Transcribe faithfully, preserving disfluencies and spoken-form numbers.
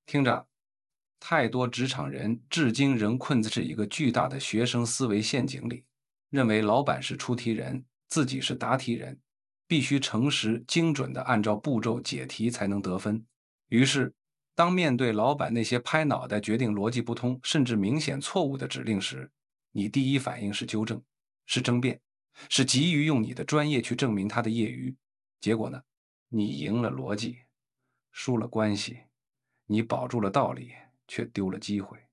听着，太多职场人至今仍困在一个巨大的学生思维陷阱里，认为老板是出题人，自己是答题人，必须诚实精准地按照步骤解题才能得分。于是，当面对老板那些拍脑袋决定逻辑不通，甚至明显错误的指令时，你第一反应是纠正，是争辩，是急于用你的专业去证明他的业余。结果呢，你赢了逻辑，输了关系，你保住了道理，却丢了机会。